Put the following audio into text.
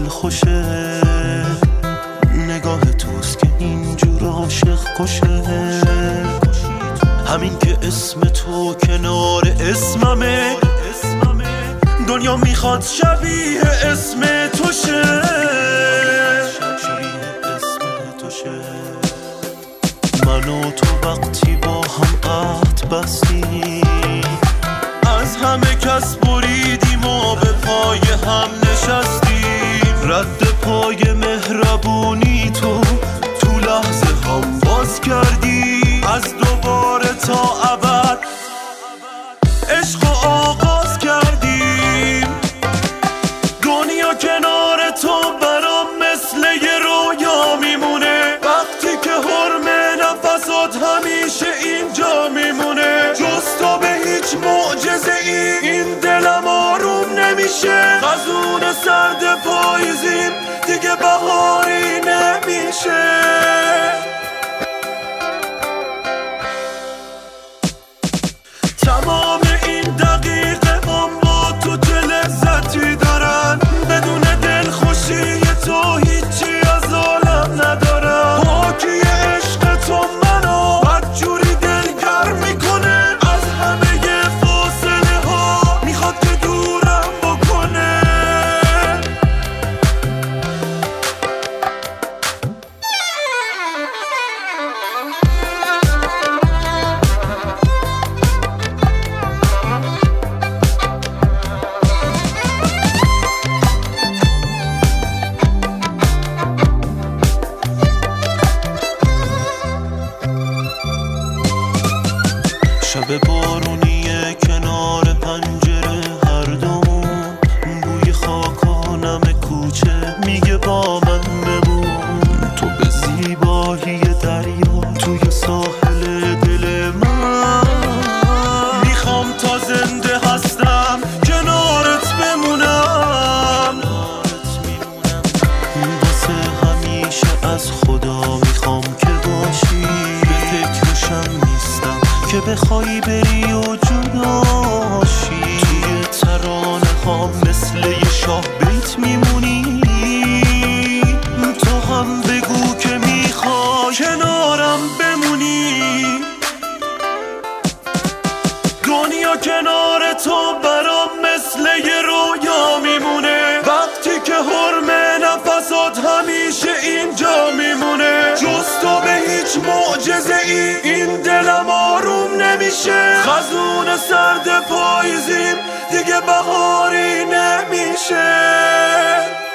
خوشه، نگاه توست که اینجور عاشق کشه. همین که اسم تو کنار اسممه، دنیا میخواد شبیه اسم تو شه. من و تو وقتی با هم عهد بستیم، از همه کس بریدیم و به پای هم نشستیم. رد پای مهربونی تو لحظه هم باز کردی. از دوباره تا ابد عشق و آغاز کردیم. دنیا کنار تو برام مثل یه رویا میمونه. وقتی که حرم نفسات همیشه اینجا میمونه. جز تو به هیچ معجزه ای این دلم آروم نمیشه. خزون سرد پاییزیم دیگه بهاری نمیشه. تمام این دقیقه هم با تو چه لذتی دارن. بدون دلخوشی تو هیچی از عالم ندارم. پاکی عشق تو منو بدجوری دلگر میکنه. از همه فاصله ها میخواد که دورم بکنه. شب بارونیه کنار پنجره هر دومون. بوی خاک و نم کوچه میگه با من بمون. تو به زیبایی دریا توی ساحل دل من. میخوام تا زنده هستم کنارت بمونم. واسه همیشه از خدا میخوام که باشی. به فکرشم نیستم که بخوای بری و جداشی. توی ترانه ها مثل یه شاه بیت میمونی. تو هم بگو که میخوای کنارم بمونی. دنیا کنار تو برام مثل یه رویا میمونه. وقتی که حرم نفسات همیشه اینجا میمونه. جز تو به هیچ معجزه ای این دلم آروم نمیشه. خزون سرد پاییزیم دیگه بهاری نمیشه.